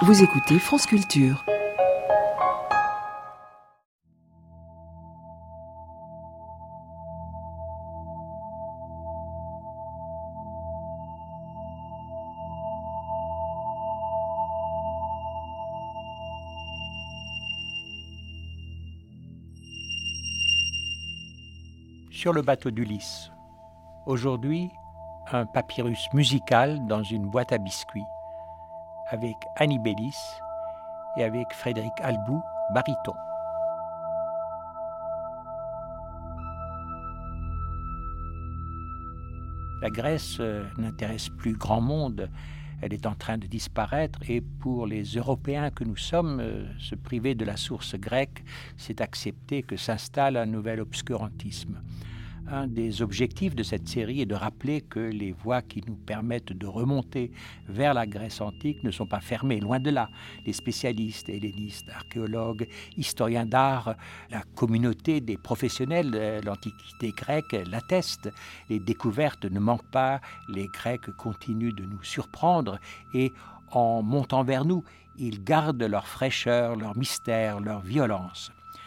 Vous écoutez France Culture. Sur le bateau d'Ulysse. Aujourd'hui, un papyrus musical dans une boîte à biscuits, avec Annie Bélis et avec Frédéric Albou, baryton. La Grèce n'intéresse plus grand monde, elle est en train de disparaître et pour les Européens que nous sommes, se priver de la source grecque, c'est accepter que s'installe un nouvel obscurantisme. Un des objectifs de cette série est de rappeler que les voies qui nous permettent de remonter vers la Grèce antique ne sont pas fermées, loin de là. Les spécialistes, hellénistes, archéologues, historiens d'art, la communauté des professionnels de l'Antiquité grecque l'attestent. Les découvertes ne manquent pas, les Grecs continuent de nous surprendre et en montant vers nous, ils gardent leur fraîcheur, leur mystère, leur violence.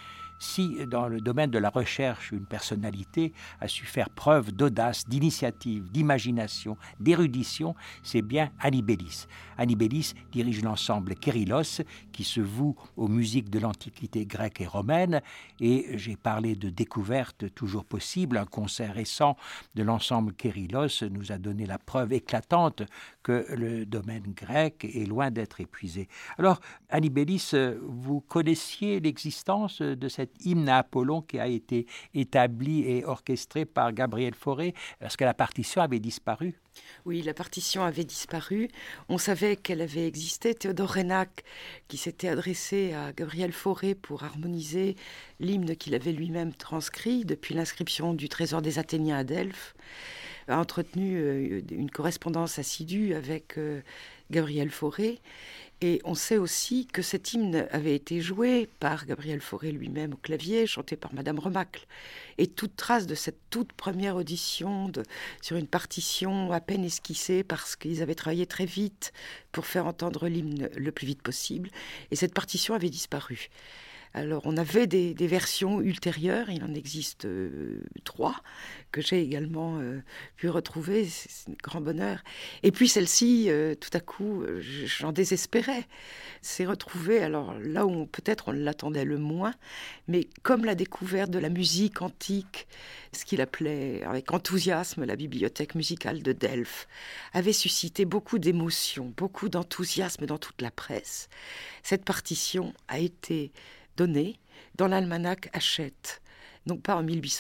Si, dans le domaine de la recherche, une personnalité a su faire preuve d'audace, d'initiative, d'imagination, d'érudition, c'est bien Annie Bélis. Annie Bélis dirige l'ensemble Kérylos, qui se voue aux musiques de l'Antiquité grecque et romaine, et j'ai parlé de découvertes toujours possibles. Un concert récent de l'ensemble Kérylos nous a donné la preuve éclatante que le domaine grec est loin d'être épuisé. Alors, Annie Bélis, vous connaissiez l'existence de cet hymne à Apollon qui a été établi et orchestré par Gabriel Fauré, parce que la partition avait disparu. Oui, la partition avait disparu. On savait qu'elle avait existé. Théodore Reynac, qui s'était adressé à Gabriel Fauré pour harmoniser l'hymne qu'il avait lui-même transcrit depuis l'inscription du Trésor des Athéniens à Delphes, a entretenu une correspondance assidue avec Gabriel Fauré. Et on sait aussi que cet hymne avait été joué par Gabriel Fauré lui-même au clavier, chanté par Madame Remacle. Et toute trace de cette toute première audition sur une partition à peine esquissée parce qu'ils avaient travaillé très vite pour faire entendre l'hymne le plus vite possible. Et cette partition avait disparu. Alors, on avait des versions ultérieures, il en existe 3, que j'ai également pu retrouver, c'est un grand bonheur. Et puis celle-ci, tout à coup, j'en désespérais. C'est retrouvé, alors là où peut-être on l'attendait le moins, mais comme la découverte de la musique antique, ce qu'il appelait avec enthousiasme la bibliothèque musicale de Delphes, avait suscité beaucoup d'émotions, beaucoup d'enthousiasme dans toute la presse. Cette partition a été donnée dans l'almanach Hachette, non pas en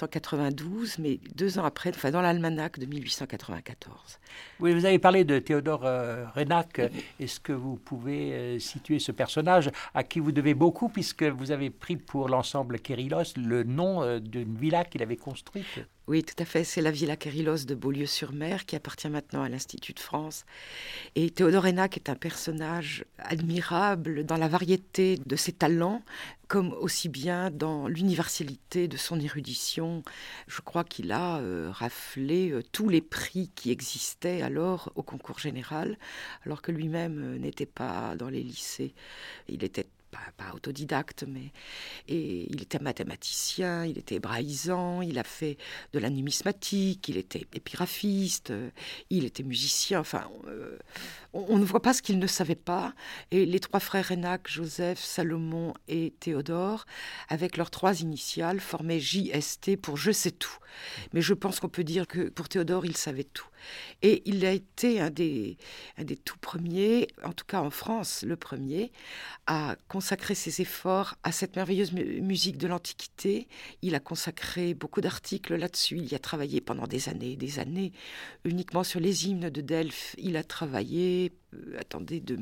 1892, mais 2 ans après, enfin dans l'almanach de 1894. Oui, vous avez parlé de Théodore Reynac. Est-ce que vous pouvez situer ce personnage à qui vous devez beaucoup, puisque vous avez pris pour l'ensemble Kérylos le nom d'une villa qu'il avait construite? Oui, tout à fait. C'est la Villa Kérylos de Beaulieu-sur-Mer qui appartient maintenant à l'Institut de France. Et Théodore Reynac est un personnage admirable dans la variété de ses talents, comme aussi bien dans l'universalité de son érudition. Je crois qu'il a raflé tous les prix qui existaient alors au concours général, alors que lui-même n'était pas dans les lycées. Il était pas autodidacte, et il était mathématicien, il était hébraïsant, il a fait de la numismatique, il était épigraphiste, il était musicien, enfin, on ne voit pas ce qu'il ne savait pas. Et les 3 frères Reynac, Joseph, Salomon et Théodore, avec leurs 3 initiales, formaient JST pour je sais tout. Mais je pense qu'on peut dire que pour Théodore, il savait tout. Et il a été un des tout premiers, en tout cas en France, le premier, à consacrer ses efforts à cette merveilleuse musique de l'Antiquité. Il a consacré beaucoup d'articles là-dessus. Il y a travaillé pendant des années, uniquement sur les hymnes de Delphes. Il a travaillé, de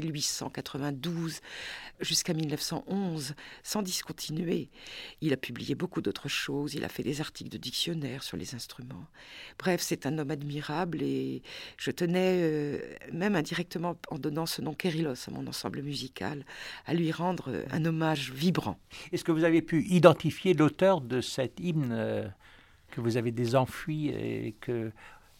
1892 jusqu'à 1911, sans discontinuer. Il a publié beaucoup d'autres choses. Il a fait des articles de dictionnaire sur les instruments. Bref, c'est un homme admirable et je tenais, même indirectement en donnant ce nom Kérylos à mon ensemble musical, à lui rendre un hommage vibrant. Est-ce que vous avez pu identifier l'auteur de cet hymne que vous avez désenfoui et que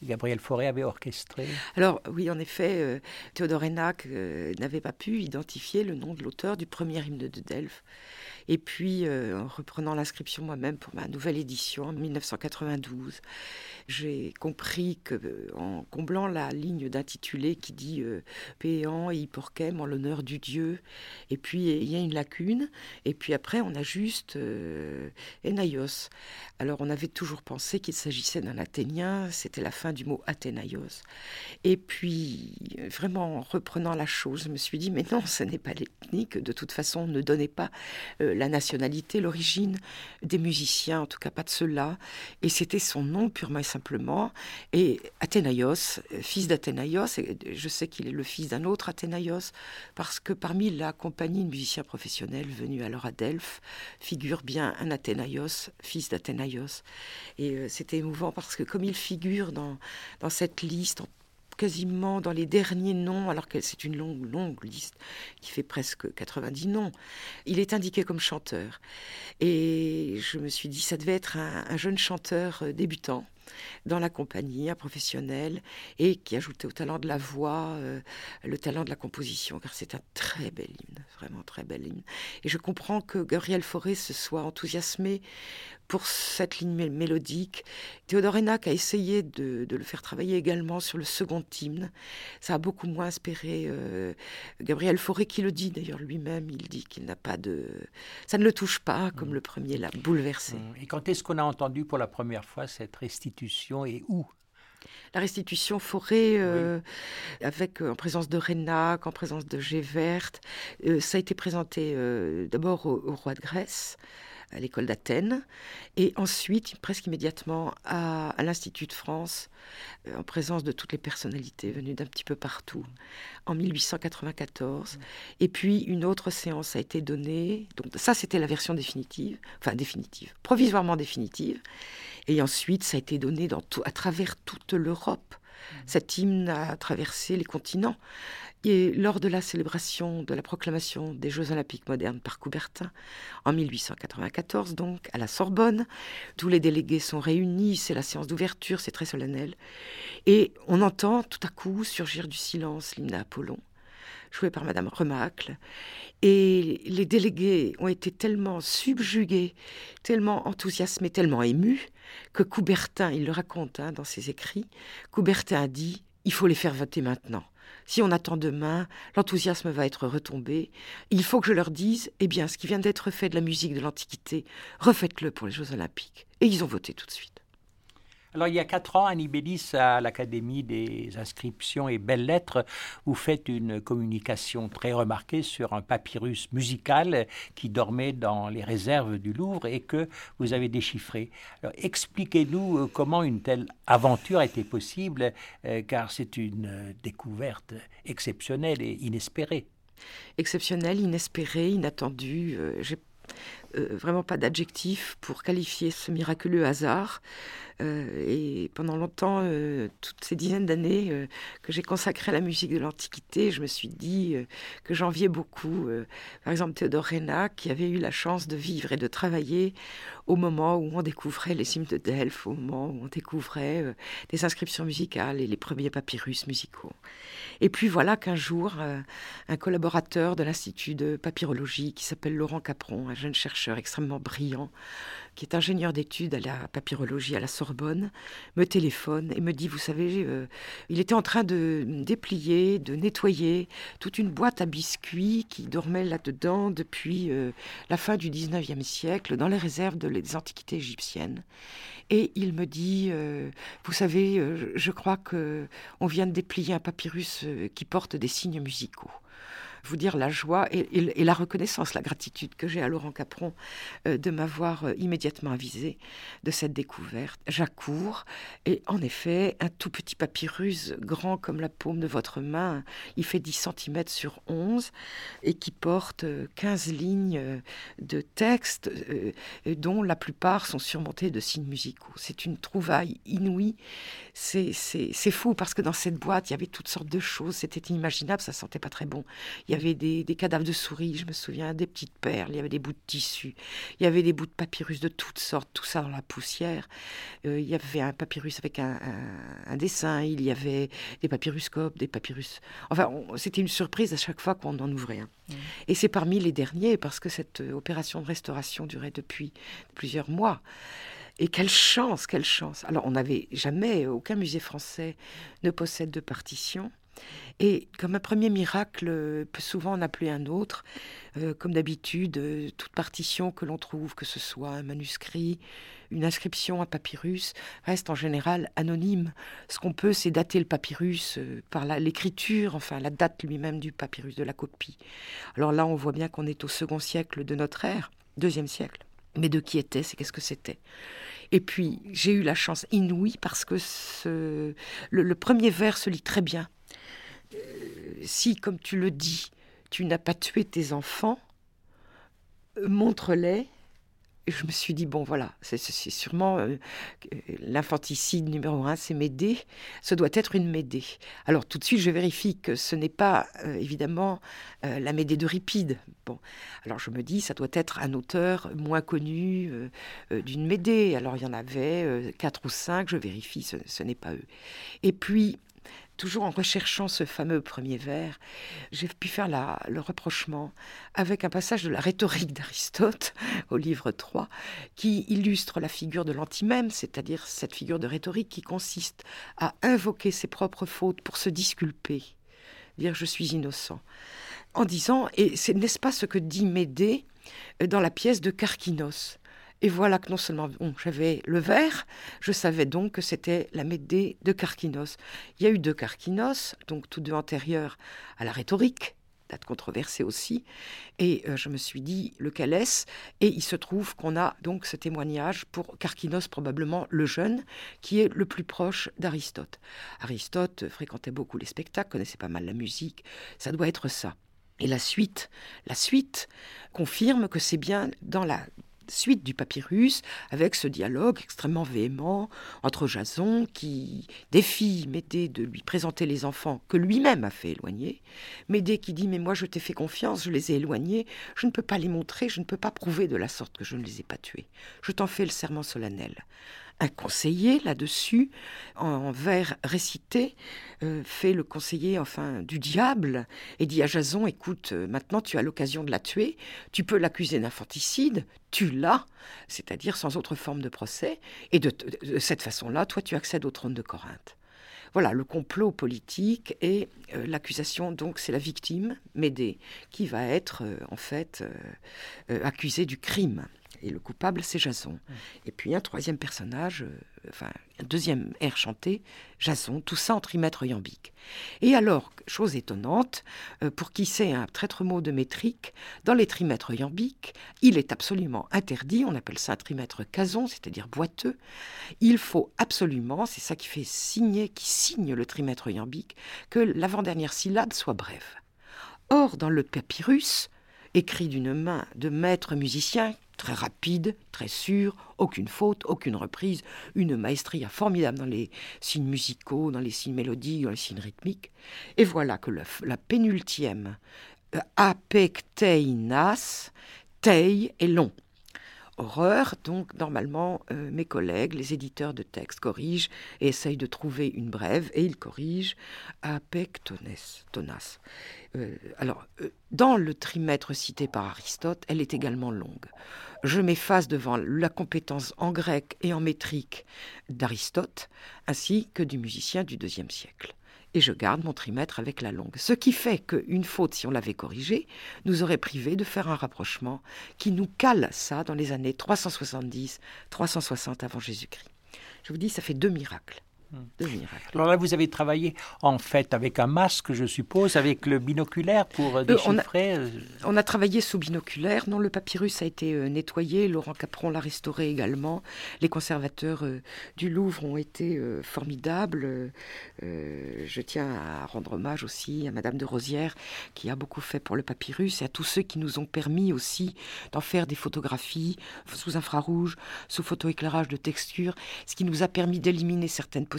Gabriel Fauré avait orchestré. Alors oui, en effet, Théodore Hénac n'avait pas pu identifier le nom de l'auteur du premier hymne de Delphes. Et puis, en reprenant l'inscription moi-même pour ma nouvelle édition en 1992, j'ai compris qu'en comblant la ligne d'intitulé qui dit Péan et Hipporchème en l'honneur du dieu, et puis il y a une lacune, et puis après on a juste Hénaïos. Alors on avait toujours pensé qu'il s'agissait d'un athénien, c'était la fin du mot Athénaïos. Et puis, vraiment, en reprenant la chose, je me suis dit, mais non, ce n'est pas l'ethnique. De toute façon, on ne donnait pas la nationalité, l'origine des musiciens, en tout cas pas de ceux-là. Et c'était son nom, purement et simplement. Et Athénaïos, fils d'Athénaïos, et je sais qu'il est le fils d'un autre Athénaïos, parce que parmi la compagnie de musiciens professionnels venus alors à Delphes, figure bien un Athénaïos, fils d'Athénaïos. Et c'était émouvant parce que comme il figure dans cette liste, quasiment dans les derniers noms, alors que c'est une longue liste qui fait presque 90 noms, il est indiqué comme chanteur. Et je me suis dit, ça devait être un jeune chanteur débutant dans la compagnie, un professionnel, et qui ajoutait au talent de la voix, le talent de la composition, car c'est un très bel hymne, vraiment très bel hymne. Et je comprends que Gabriel Fauré se soit enthousiasmé pour cette ligne mélodique. Théodore Hénac a essayé de le faire travailler également sur le second hymne. Ça a beaucoup moins inspiré Gabriel Fauré, qui le dit d'ailleurs lui-même. Il dit qu'il n'a pas de... Ça ne le touche pas, comme le premier l'a bouleversé. Et quand est-ce qu'on a entendu pour la première fois cette restitution et où ? La restitution Fauré, en présence de Hénac, en présence de Gévert, ça a été présenté d'abord au roi de Grèce, à l'école d'Athènes, et ensuite, presque immédiatement, à l'Institut de France, en présence de toutes les personnalités venues d'un petit peu partout, en 1894. Et puis, une autre séance a été donnée, donc ça, c'était la version définitive, provisoirement définitive, et ensuite, ça a été donné à travers toute l'Europe. Cet hymne a traversé les continents. Et lors de la célébration de la proclamation des Jeux Olympiques modernes par Coubertin, en 1894, donc, à la Sorbonne, tous les délégués sont réunis, c'est la séance d'ouverture, c'est très solennel. Et on entend tout à coup surgir du silence l'hymne à Apollon, joué par Madame Remacle. Et les délégués ont été tellement subjugués, tellement enthousiasmés, tellement émus, que Coubertin, il le raconte dans ses écrits, Coubertin a dit « il faut les faire voter maintenant ». Si on attend demain, l'enthousiasme va être retombé. Il faut que je leur dise, eh bien, ce qui vient d'être fait de la musique de l'Antiquité, refaites-le pour les Jeux Olympiques. Et ils ont voté tout de suite. Alors, il y a 4 ans, Annie Bélis, à l'Académie des inscriptions et belles-lettres, vous faites une communication très remarquée sur un papyrus musical qui dormait dans les réserves du Louvre et que vous avez déchiffré. Alors, expliquez-nous comment une telle aventure était possible, car c'est une découverte exceptionnelle et inespérée. Exceptionnelle, inespérée, inattendue. J'ai vraiment pas d'adjectif pour qualifier ce miraculeux hasard. Et pendant longtemps, toutes ces dizaines d'années que j'ai consacrées à la musique de l'Antiquité, je me suis dit que j'enviais beaucoup, par exemple, Théodore Hénac, qui avait eu la chance de vivre et de travailler au moment où on découvrait les hymnes de Delphes, au moment où on découvrait les inscriptions musicales et les premiers papyrus musicaux. Et puis voilà qu'un jour, un collaborateur de l'Institut de papyrologie qui s'appelle Laurent Capron, un jeune chercheur extrêmement brillant, qui est ingénieur d'études à la papyrologie à la Sorbonne, me téléphone et me dit, vous savez, il était en train de déplier, de nettoyer toute une boîte à biscuits qui dormait là-dedans depuis la fin du 19e siècle, dans les réserves des antiquités égyptiennes. Et il me dit, vous savez, je crois qu'on vient de déplier un papyrus qui porte des signes musicaux. Vous dire la joie et la reconnaissance, la gratitude que j'ai à Laurent Capron de m'avoir immédiatement avisé de cette découverte. J'accours et en effet, un tout petit papyrus grand comme la paume de votre main, il fait 10 cm sur 11 et qui porte 15 lignes de texte dont la plupart sont surmontées de signes musicaux. C'est une trouvaille inouïe. C'est fou parce que dans cette boîte, il y avait toutes sortes de choses. C'était inimaginable, ça sentait pas très bon. Il Il y avait des cadavres de souris, je me souviens, des petites perles, il y avait des bouts de tissu, il y avait des bouts de papyrus de toutes sortes, tout ça dans la poussière. Il y avait un papyrus avec un dessin, il y avait des papyruscopes, des papyrus... Enfin, c'était une surprise à chaque fois qu'on en ouvrait un. Et c'est parmi les derniers, parce que cette opération de restauration durait depuis plusieurs mois. Et quelle chance, quelle chance. Alors, on n'avait jamais, aucun musée français ne possède de partition. Et comme un premier miracle peut souvent en appeler un autre, comme d'habitude, toute partition que l'on trouve, que ce soit un manuscrit, une inscription, un papyrus, reste en général anonyme. Ce qu'on peut, c'est dater le papyrus par l'écriture, enfin la date lui-même du papyrus, de la copie. Alors là, on voit bien qu'on est au second siècle de notre ère, 2e siècle. Mais de qui était, c'est qu'est-ce que c'était. Et puis, j'ai eu la chance inouïe parce que le premier vers se lit très bien. Si, comme tu le dis, tu n'as pas tué tes enfants, montre-les. Et je me suis dit, bon voilà, c'est sûrement l'infanticide numéro 1, c'est Médée. Ce doit être une Médée. Alors tout de suite, je vérifie que ce n'est pas, évidemment, la Médée d'Euripide. Bon, alors je me dis, ça doit être un auteur moins connu d'une Médée. Alors il y en avait 4 ou 5, je vérifie, ce n'est pas eux. Et puis, toujours en recherchant ce fameux premier vers, j'ai pu faire le rapprochement avec un passage de la rhétorique d'Aristote, au livre 3, qui illustre la figure de l'antimème, c'est-à-dire cette figure de rhétorique qui consiste à invoquer ses propres fautes pour se disculper, dire « je suis innocent », en disant, et n'est-ce pas ce que dit Médée dans la pièce de Carquinos ? Et voilà que non seulement j'avais le vers, je savais donc que c'était la Médée de Carquinos. Il y a eu 2 Carquinos, donc tous 2 antérieurs à la rhétorique, date controversée aussi, et je me suis dit lequel est-ce ? Et il se trouve qu'on a donc ce témoignage pour Carquinos, probablement le jeune, qui est le plus proche d'Aristote. Aristote fréquentait beaucoup les spectacles, connaissait pas mal la musique, ça doit être ça. Et la suite confirme que c'est bien dans la suite du papyrus, avec ce dialogue extrêmement véhément entre Jason qui défie Médée de lui présenter les enfants que lui-même a fait éloigner. Médée qui dit « mais moi je t'ai fait confiance, je les ai éloignés, je ne peux pas les montrer, je ne peux pas prouver de la sorte que je ne les ai pas tués. Je t'en fais le serment solennel. » Un conseiller, là-dessus, en vers récité, fait le conseiller du diable et dit à Jason, écoute, maintenant tu as l'occasion de la tuer, tu peux l'accuser d'infanticide, tue-la, c'est-à-dire sans autre forme de procès, et de cette façon-là, toi tu accèdes au trône de Corinthe. Voilà, le complot politique et l'accusation, donc c'est la victime, Médée, qui va être accusée du crime. Et le coupable, c'est Jason. Et puis un 3e personnage, un 2e air chanté, Jason, tout ça en trimètre iambique. Et alors, chose étonnante, pour qui sait un traître mot de métrique, dans les trimètres iambiques, il est absolument interdit, on appelle ça un trimètre cason, c'est-à-dire boiteux, il faut absolument, c'est ça qui signe le trimètre iambique, que l'avant-dernière syllabe soit brève. Or, dans le papyrus, écrit d'une main de maître musicien, très rapide, très sûr, aucune faute, aucune reprise, une maestria formidable dans les signes musicaux, dans les signes mélodiques, dans les signes rythmiques. Et voilà que la pénultième apecteinas, tei est long. Horreur, donc normalement mes collègues, les éditeurs de textes corrigent et essayent de trouver une brève et ils corrigent apectonas. Dans le trimètre cité par Aristote, elle est également longue. Je m'efface devant la compétence en grec et en métrique d'Aristote, ainsi que du musicien du IIe siècle. Et je garde mon trimètre avec la longue. Ce qui fait qu'une faute, si on l'avait corrigée, nous aurait privé de faire un rapprochement qui nous cale ça dans les années 370-360 avant Jésus-Christ. Je vous dis, ça fait 2 miracles. 2 miracles. Alors là, vous avez travaillé en fait avec un masque, je suppose, avec le binoculaire pour déchiffrer. On a travaillé sous binoculaire. Non, le papyrus a été nettoyé. Laurent Capron l'a restauré également. Les conservateurs du Louvre ont été formidables. Je tiens à rendre hommage aussi à Madame de Rosière qui a beaucoup fait pour le papyrus et à tous ceux qui nous ont permis aussi d'en faire des photographies sous infrarouge, sous photoéclairage de texture, ce qui nous a permis d'éliminer certaines possibilités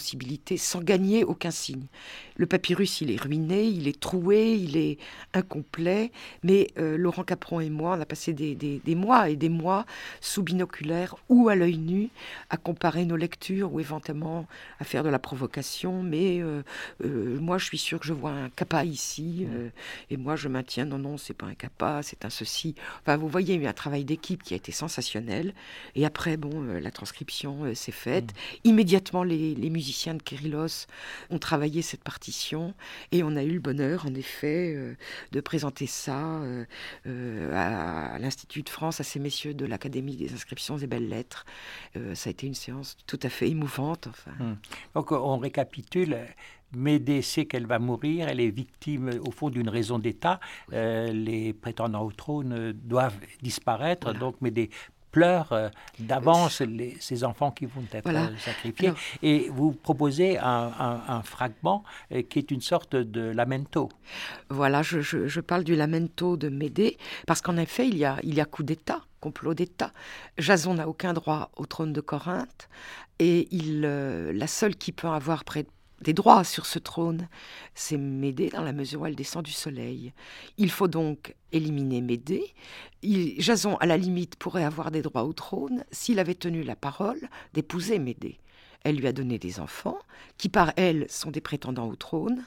possibilité sans gagner aucun signe. Le papyrus, il est ruiné, il est troué, il est incomplet, mais Laurent Capron et moi, on a passé des mois et des mois sous binoculaire ou à l'œil nu à comparer nos lectures ou éventuellement à faire de la provocation, mais moi je suis sûre que je vois un kappa ici, et moi je maintiens non, c'est pas un kappa, c'est un ceci. Enfin, vous voyez, il y a eu un travail d'équipe qui a été sensationnel, et après, la transcription s'est faite. Immédiatement, les musiciens de Kérylos ont travaillé cette partition, et on a eu le bonheur, en effet, de présenter ça à l'Institut de France, à ces messieurs de l'Académie des inscriptions et belles-lettres. Ça a été une séance tout à fait émouvante. Enfin. Donc, on récapitule. Médée sait qu'elle va mourir, elle est victime au fond d'une raison d'État. Les prétendants au trône doivent disparaître, voilà. Donc Médée pleure d'avance ces enfants qui vont être sacrifiés. Alors, et vous proposez un fragment qui est une sorte de lamento. Voilà, je parle du lamento de Médée, parce qu'en effet, il y a coup d'État, complot d'État. Jason n'a aucun droit au trône de Corinthe, et la seule qui peut avoir des droits sur ce trône, c'est Médée, dans la mesure où elle descend du soleil. Il faut donc éliminer Médée. Jason, à la limite, pourrait avoir des droits au trône s'il avait tenu la parole d'épouser Médée. Elle lui a donné des enfants, qui par elle sont des prétendants au trône.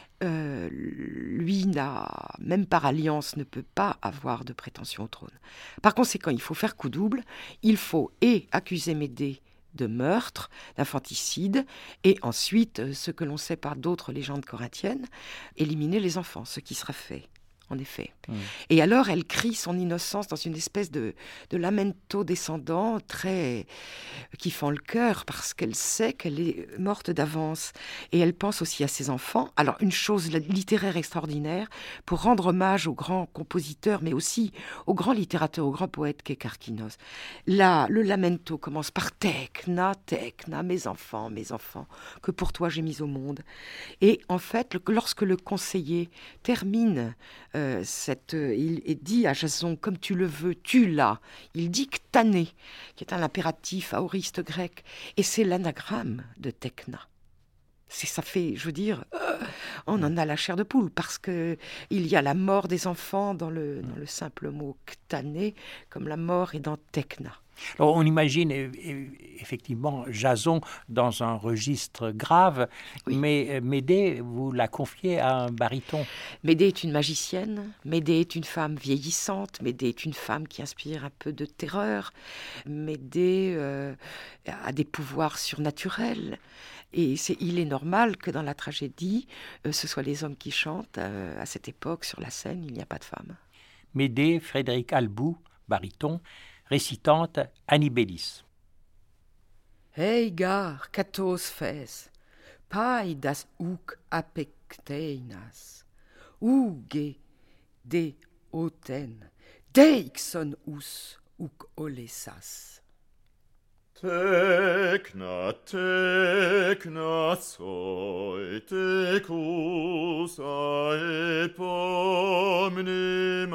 Lui, même par alliance, ne peut pas avoir de prétention au trône. Par conséquent, il faut faire coup double. Il faut accuser Médée de meurtre, d'infanticide, et ensuite, ce que l'on sait par d'autres légendes corinthiennes, éliminer les enfants, ce qui sera fait, en effet. Et alors, elle crie son innocence dans une espèce de lamento descendant qui fend le cœur, parce qu'elle sait qu'elle est morte d'avance. Et elle pense aussi à ses enfants. Alors, une chose littéraire extraordinaire, pour rendre hommage au grand compositeur, mais aussi au grand littérateur, au grand poète qu'est Karkinos. Là, le lamento commence par Tekna, Tekna, mes enfants, que pour toi j'ai mis au monde. Et en fait, lorsque le conseiller termine il dit à Jason, comme tu le veux, tu l'as. Il dit ktané, qui est un impératif aoriste grec, et c'est l'anagramme de Tekna. Ça fait, je veux dire, on en a la chair de poule, parce que il y a la mort des enfants dans le simple mot ktané, comme la mort est dans Tekna. Alors, on imagine effectivement Jason dans un registre grave, oui. Mais Médée, vous la confiez à un baryton. Médée est une magicienne, Médée est une femme vieillissante, Médée est une femme qui inspire un peu de terreur, Médée a des pouvoirs surnaturels. Et il est normal que dans la tragédie, ce soit les hommes qui chantent. À cette époque, sur la scène, il n'y a pas de femmes. Médée, Frédéric Albou, baryton, récitante Annibélis. Heigar, katos fes, pai das uk apecteinas, uge de oten, deixon us uk olesas. Tekna, soi, tecus ae pomni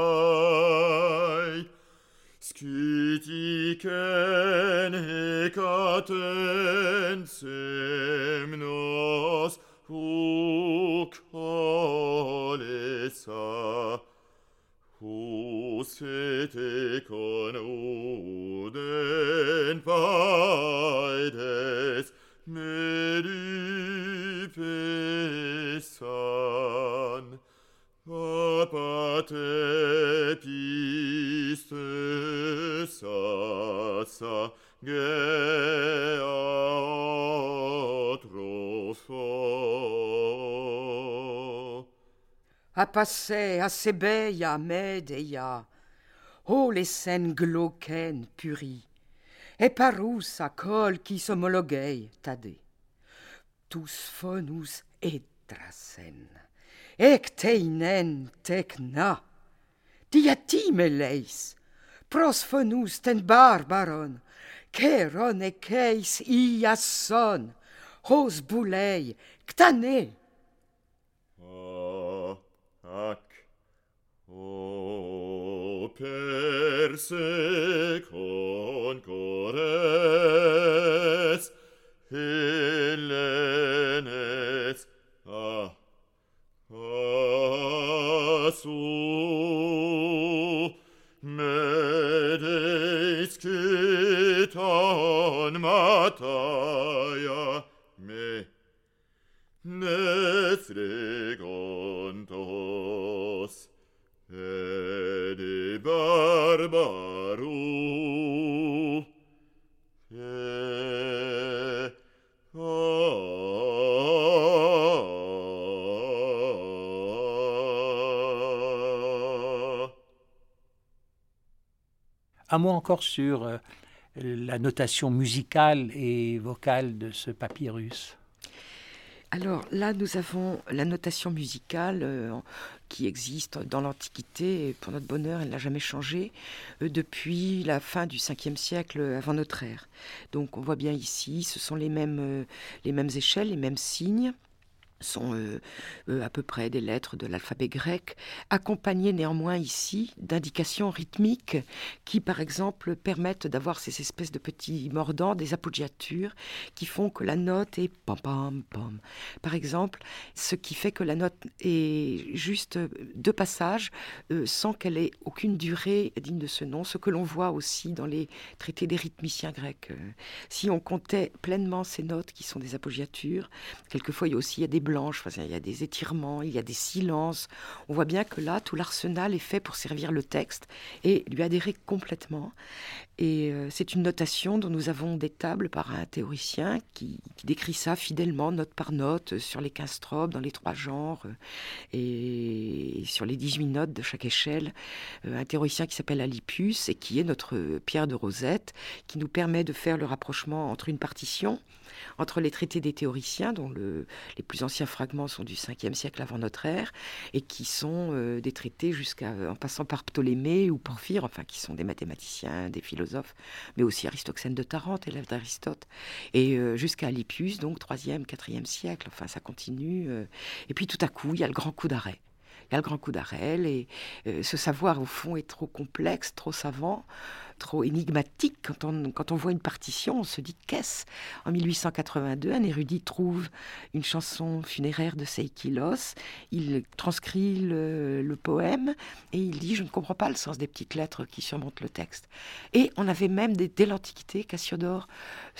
mai, Scitiken hecaten semnos huc olesa, hus et con uden paedes medipesan, apate piste sasa geatrofo. Apace asebeia medeia, o les sen glauken puri, et parus a col qui homologei tade. Tous fonus etrasen, ecteinen tecna, diatime leis, pros fonus ten barbaron, keron e keis iason, hos boulei, ctane. O perse concores, Un mot encore sur la notation musicale et vocale de ce papyrus. Alors là, nous avons la notation musicale qui existe dans l'Antiquité, et pour notre bonheur, elle n'a jamais changé, depuis la fin du 5e siècle avant notre ère. Donc on voit bien ici, ce sont les mêmes échelles, les mêmes signes, sont à peu près des lettres de l'alphabet grec, accompagnées néanmoins ici d'indications rythmiques qui, par exemple, permettent d'avoir ces espèces de petits mordants, des appoggiatures, qui font que la note est pam pam pam. Par exemple, ce qui fait que la note est juste 2 passages, sans qu'elle ait aucune durée digne de ce nom, ce que l'on voit aussi dans les traités des rythmiciens grecs. Si on comptait pleinement ces notes qui sont des appoggiatures, quelquefois il y a des blanches, enfin, il y a des étirements, il y a des silences. On voit bien que là, tout l'arsenal est fait pour servir le texte et lui adhérer complètement. Et c'est une notation dont nous avons des tables par un théoricien qui décrit ça fidèlement, note par note, sur les 15 tropes, dans les 3 genres, et sur les 18 notes de chaque échelle. Un théoricien qui s'appelle Alypius et qui est notre pierre de Rosette, qui nous permet de faire le rapprochement entre une partition, entre les traités des théoriciens, dont les plus anciens fragments sont du 5e siècle avant notre ère, et qui sont des traités en passant par Ptolémée ou Porphyre, enfin qui sont des mathématiciens, des philosophes, mais aussi Aristoxène de Tarente, élève d'Aristote, et jusqu'à Alypius, donc 3e, 4e siècle, enfin ça continue. Et puis tout à coup, il y a le grand coup d'arrêt. Il y a le grand coup d'arrêt, et ce savoir au fond est trop complexe, trop savant, trop énigmatique. Quand on voit une partition, on se dit qu'est-ce ? En 1882, un érudit trouve une chanson funéraire de Seikilos, il transcrit le poème et il dit « je ne comprends pas le sens des petites lettres qui surmontent le texte ». Et on avait même, dès l'Antiquité, Cassiodore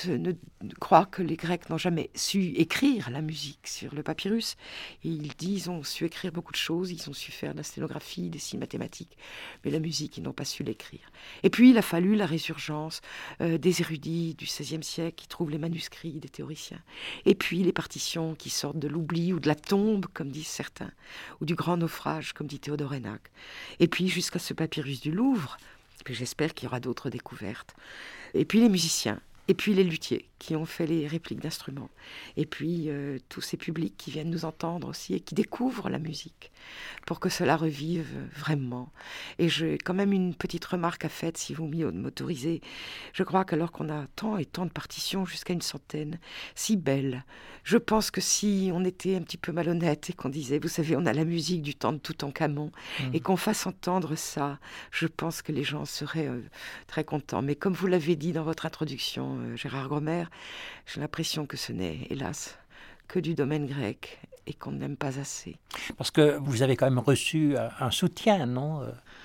croit que les Grecs n'ont jamais su écrire la musique sur le papyrus. Et il dit ils ont su écrire beaucoup de choses, ils ont su faire de la sténographie, des signes mathématiques, mais la musique, ils n'ont pas su l'écrire. Et puis, il a fallu la résurgence des érudits du XVIe siècle qui trouvent les manuscrits des théoriciens. Et puis, les partitions qui sortent de l'oubli ou de la tombe, comme disent certains, ou du grand naufrage, comme dit Théodore Hénac. Et puis, jusqu'à ce papyrus du Louvre, puis j'espère qu'il y aura d'autres découvertes. Et puis, les musiciens. Et puis les luthiers qui ont fait les répliques d'instruments. Et puis tous ces publics qui viennent nous entendre aussi et qui découvrent la musique pour que cela revive vraiment. Et j'ai quand même une petite remarque à faire, si vous m'autorisez. Je crois qu'alors qu'on a tant et tant de partitions, jusqu'à une centaine, si belles, je pense que si on était un petit peu malhonnête et qu'on disait, vous savez, on a la musique du temps de Toutankhamon, et qu'on fasse entendre ça, je pense que les gens seraient très contents. Mais comme vous l'avez dit dans votre introduction, Gérard Gromer, j'ai l'impression que ce n'est, hélas, que du domaine grec et qu'on n'aime pas assez. Parce que vous avez quand même reçu un soutien, non ?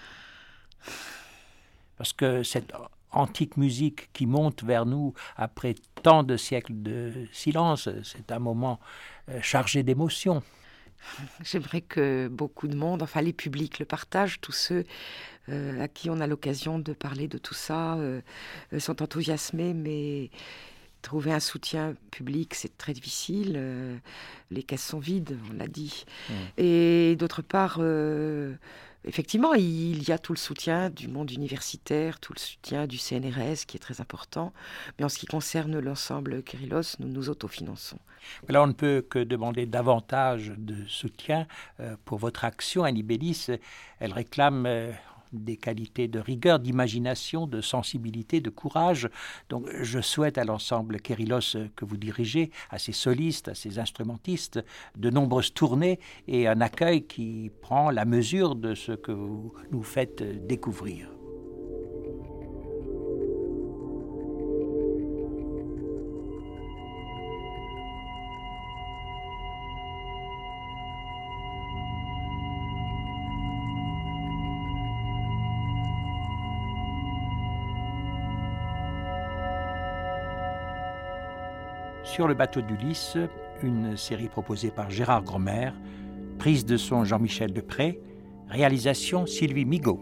Parce que cette antique musique qui monte vers nous après tant de siècles de silence, c'est un moment chargé d'émotions. J'aimerais que beaucoup de monde, enfin les publics le partagent, tous ceux à qui on a l'occasion de parler de tout ça, sont enthousiasmés, mais trouver un soutien public, c'est très difficile. Les caisses sont vides, on l'a dit. Et d'autre part, effectivement, il y a tout le soutien du monde universitaire, tout le soutien du CNRS, qui est très important. Mais en ce qui concerne l'ensemble Kérylos, nous nous autofinançons. Là, on ne peut que demander davantage de soutien pour votre action. Annie Bélis, elle réclame des qualités de rigueur, d'imagination, de sensibilité, de courage. Donc je souhaite à l'ensemble Kérylos que vous dirigez, à ses solistes, à ses instrumentistes, de nombreuses tournées et un accueil qui prend la mesure de ce que vous nous faites découvrir. Sur le bateau d'Ulysse, une série proposée par Gérard Gromer, prise de son Jean-Michel Depré, réalisation Sylvie Migaud.